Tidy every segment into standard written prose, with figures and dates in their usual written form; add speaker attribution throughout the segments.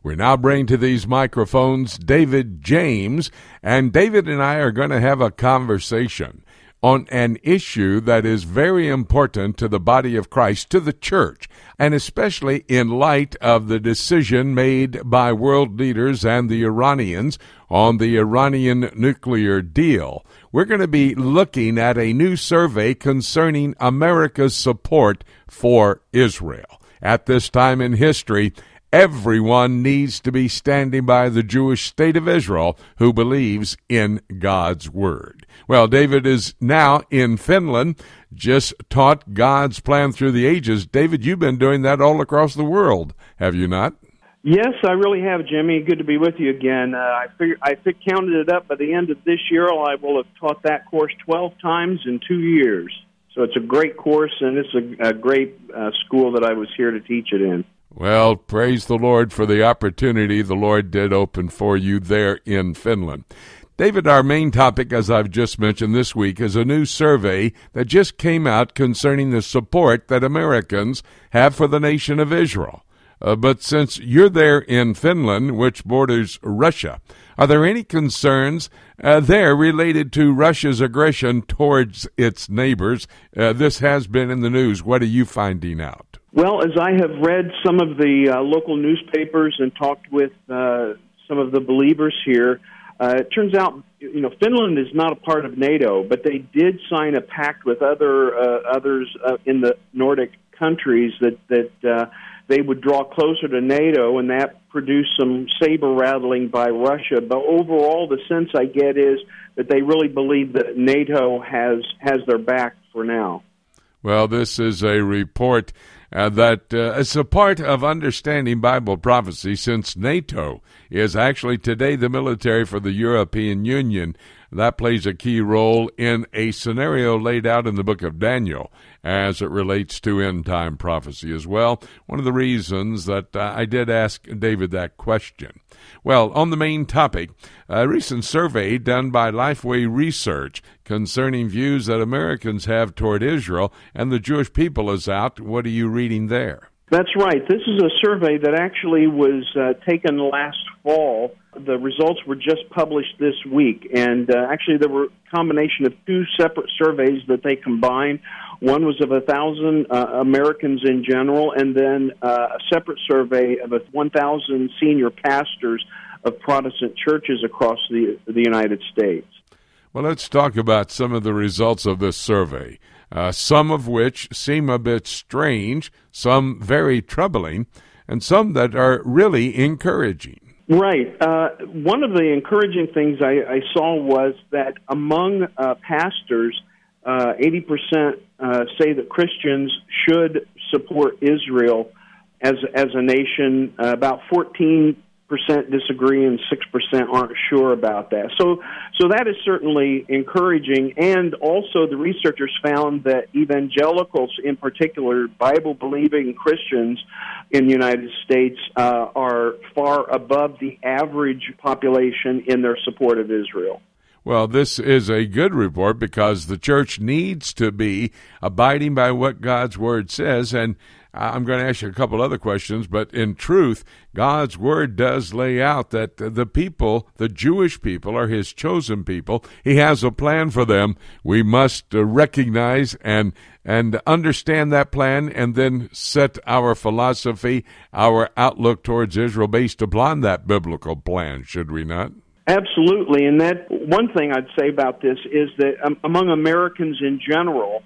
Speaker 1: We now bring to these microphones David James, and David and I are going to have a conversation on an issue that is very important to the body of Christ, to the church, and especially in light of the decision made by world leaders and the Iranians on the Iranian nuclear deal. We're going to be looking at a new survey concerning America's support for Israel. At this time in history, everyone needs to be standing by the Jewish state of Israel who believes in God's word. Well, David is now in Finland, just taught God's plan through the ages. David, you've been doing that all across the world, have you not?
Speaker 2: Yes, I really have, Jimmy. Good to be with you again. I counted it up. By the end of this year, I will have taught that course 12 times in 2 years. So it's a great course, and it's a great school that I was here to teach it in.
Speaker 1: Well, praise the Lord for the opportunity the Lord did open for you there in Finland. David, our main topic, as I've just mentioned this week, is a new survey that just came out concerning the support that Americans have for the nation of Israel. But since you're there in Finland, which borders Russia, are there any concerns there related to Russia's aggression towards its neighbors? This has been in the news. What are you finding out?
Speaker 2: Well, as I have read some of the local newspapers and talked with some of the believers here, it turns out, Finland is not a part of NATO, but they did sign a pact with others in the Nordic countries that they would draw closer to NATO, and that produced some saber-rattling by Russia. But overall, the sense I get is that they really believe that NATO has their back for now.
Speaker 1: Well, this is a report that is a part of understanding Bible prophecy, since NATO is actually today the military for the European Union. That plays a key role in a scenario laid out in the book of Daniel as it relates to end-time prophecy as well. One of the reasons that I did ask David that question. Well, on the main topic, a recent survey done by Lifeway Research concerning views that Americans have toward Israel and the Jewish people is out. What are you reading there?
Speaker 2: That's right. This is a survey that actually was taken last fall. The results were just published this week, and actually there were a combination of two separate surveys that they combined. One was of 1,000 Americans in general, and then a separate survey of 1,000 senior pastors of Protestant churches across the United States.
Speaker 1: Well, let's talk about some of the results of this survey, some of which seem a bit strange, some very troubling, and some that are really encouraging.
Speaker 2: Right. One of the encouraging things I saw was that among pastors, 80% say that Christians should support Israel as a nation. About 14% disagree and 6% aren't sure about that. So that is certainly encouraging. And also the researchers found that evangelicals, in particular Bible-believing Christians in the United States, are far above the average population in their support of Israel.
Speaker 1: Well, this is a good report because the church needs to be abiding by what God's Word says. And I'm going to ask you a couple other questions, but in truth, God's Word does lay out that the people, the Jewish people, are His chosen people. He has a plan for them. We must recognize and understand that plan and then set our philosophy, our outlook towards Israel based upon that biblical plan, should we not?
Speaker 2: Absolutely, and that one thing I'd say about this is that among Americans in general,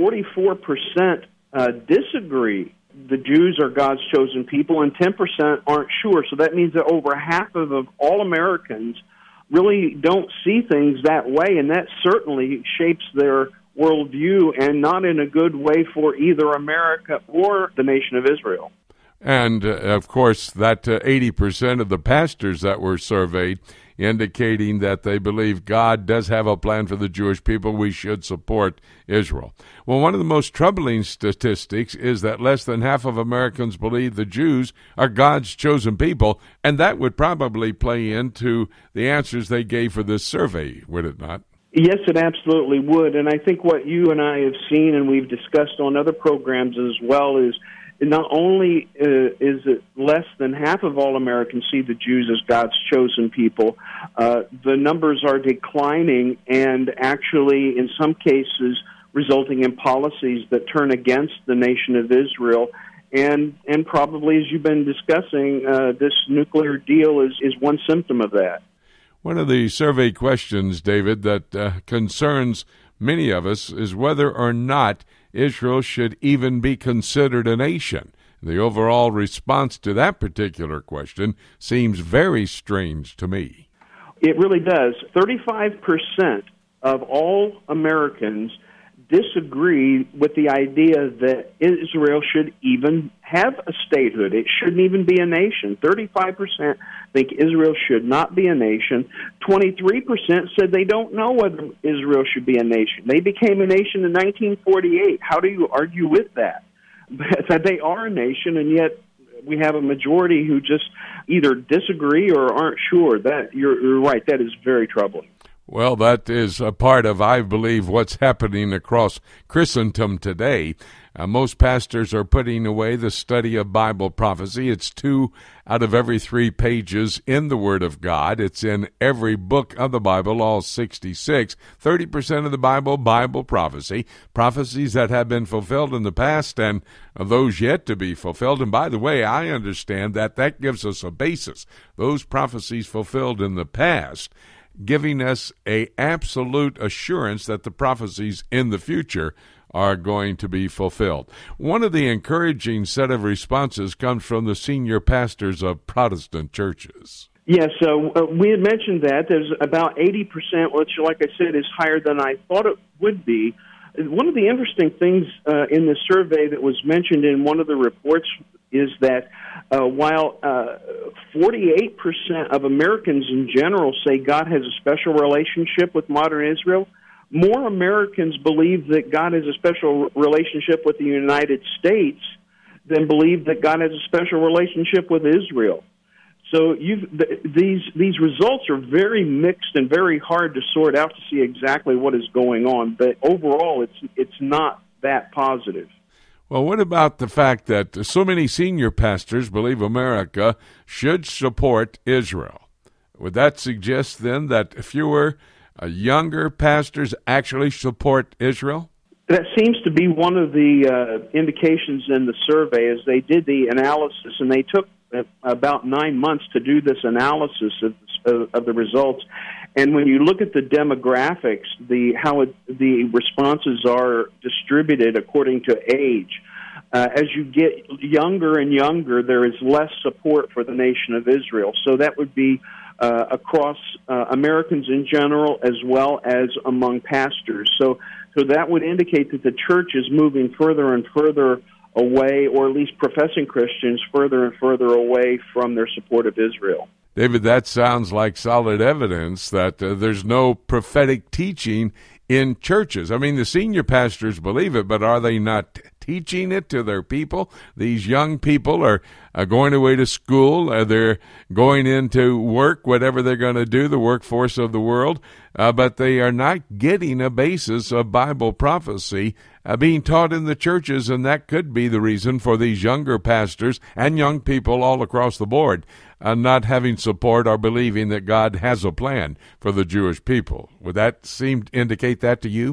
Speaker 2: 44% disagree the Jews are God's chosen people, and 10% aren't sure. So that means that over half of all Americans really don't see things that way, and that certainly shapes their worldview, and not in a good way for either America or the nation of Israel.
Speaker 1: And, of course, that 80% of the pastors that were surveyed indicating that they believe God does have a plan for the Jewish people. We should support Israel. Well, one of the most troubling statistics is that less than half of Americans believe the Jews are God's chosen people, and that would probably play into the answers they gave for this survey, would it not?
Speaker 2: Yes, it absolutely would. And I think what you and I have seen and we've discussed on other programs as well is not only is it less than half of all Americans see the Jews as God's chosen people, the numbers are declining and actually, in some cases, resulting in policies that turn against the nation of Israel. And probably, as you've been discussing, this nuclear deal is one symptom of that.
Speaker 1: One of the survey questions, David, that concerns many of us is whether or not Israel should even be considered a nation. The overall response to that particular question seems very strange to me.
Speaker 2: It really does. 35% of all Americans disagree with the idea that Israel should even have a statehood. It shouldn't even be a nation. 35% think Israel should not be a nation. 23% said they don't know whether Israel should be a nation. They became a nation in 1948. How do you argue with that? That they are a nation, and yet we have a majority who just either disagree or aren't sure. That you're right. That is very troubling.
Speaker 1: Well, that is a part of, I believe, what's happening across Christendom today. Most pastors are putting away the study of Bible prophecy. It's 2 out of every 3 pages in the Word of God. It's in every book of the Bible, all 66. 30% of the Bible prophecy, prophecies that have been fulfilled in the past and those yet to be fulfilled. And by the way, I understand that gives us a basis. Those prophecies fulfilled in the past, giving us a absolute assurance that the prophecies in the future are going to be fulfilled. One of the encouraging set of responses comes from the senior pastors of Protestant churches.
Speaker 2: Yes, we had mentioned that. There's about 80%, which, like I said, is higher than I thought it would be. One of the interesting things in the survey that was mentioned in one of the reports is that while 48% of Americans in general say God has a special relationship with modern Israel, more Americans believe that God has a special relationship with the United States than believe that God has a special relationship with Israel. So these results are very mixed and very hard to sort out to see exactly what is going on. But overall, it's not that positive.
Speaker 1: Well, what about the fact that so many senior pastors believe America should support Israel? Would that suggest then that fewer younger pastors actually support Israel?
Speaker 2: That seems to be one of the indications in the survey as they did the analysis, and they took about 9 months to do this analysis of the results. And when you look at the demographics, how the responses are distributed according to age, as you get younger and younger, there is less support for the nation of Israel. So that would be across Americans in general as well as among pastors. So that would indicate that the church is moving further and further away, or at least professing Christians further and further away from their support of Israel.
Speaker 1: David, that sounds like solid evidence that there's no prophetic teaching in churches. I mean, the senior pastors believe it, but are they not teaching it to their people? These young people are going away to school. They're going into work, whatever they're going to do, the workforce of the world, but they are not getting a basis of Bible prophecy being taught in the churches, and that could be the reason for these younger pastors and young people all across the board not having support or believing that God has a plan for the Jewish people. Would that seem to indicate that to you?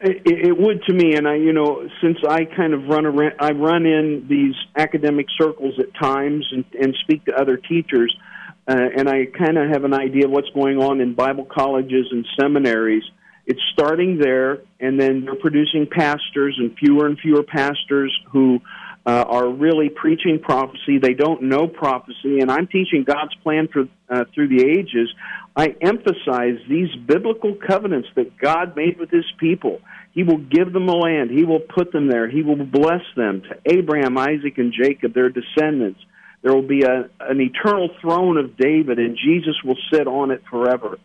Speaker 2: It would to me, and since I kind of run in these academic circles at times and speak to other teachers, and I kind of have an idea of what's going on in Bible colleges and seminaries. It's starting there, and then they're producing pastors and fewer pastors who are really preaching prophecy. They don't know prophecy, and I'm teaching God's plan through the ages. I emphasize these biblical covenants that God made with His people. He will give them a land. He will put them there. He will bless them to Abraham, Isaac, and Jacob, their descendants. There will be an eternal throne of David, and Jesus will sit on it forever.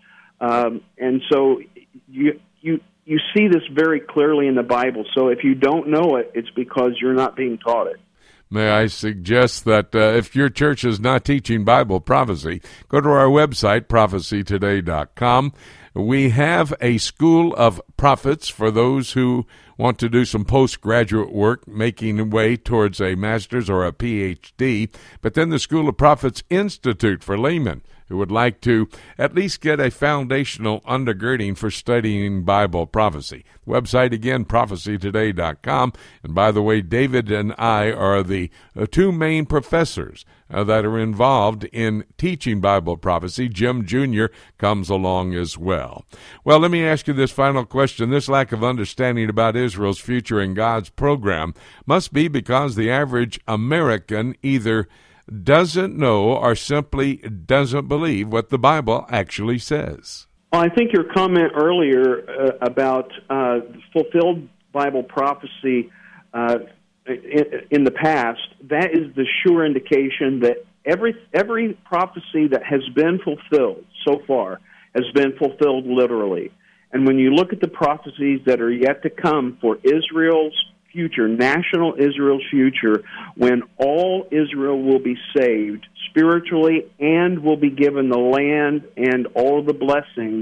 Speaker 2: And so you see this very clearly in the Bible. So if you don't know it, it's because you're not being taught it.
Speaker 1: May I suggest that if your church is not teaching Bible prophecy, go to our website, prophecytoday.com. We have a school of prophets for those who want to do some postgraduate work, making way towards a master's or a PhD, but then the School of Prophets Institute for laymen who would like to at least get a foundational undergirding for studying Bible prophecy. Website again, prophecytoday.com. And by the way, David and I are the two main professors that are involved in teaching Bible prophecy. Jim Jr. comes along as well. Well, let me ask you this final question. This lack of understanding about Israel's future in God's program must be because the average American either doesn't know or simply doesn't believe what the Bible actually says.
Speaker 2: Well, I think your comment earlier about fulfilled Bible prophecy in the past, that is the sure indication that every prophecy that has been fulfilled so far has been fulfilled literally. And when you look at the prophecies that are yet to come for Israel's future, national Israel's future, when all Israel will be saved spiritually and will be given the land and all the blessings,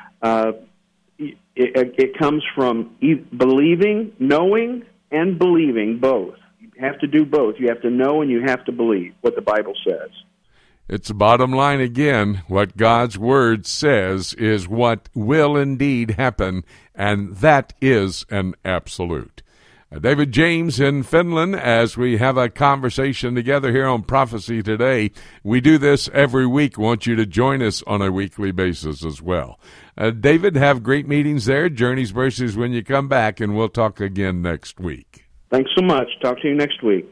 Speaker 2: it comes from believing, knowing, and believing both. You have to do both. You have to know and you have to believe what the Bible says.
Speaker 1: It's the bottom line again. What God's Word says is what will indeed happen, and that is an absolute. David James in Finland, as we have a conversation together here on Prophecy Today. We do this every week. Want you to join us on a weekly basis as well. David, have great meetings there. Journeys Mercies when you come back, and we'll talk again next week.
Speaker 2: Thanks so much. Talk to you next week.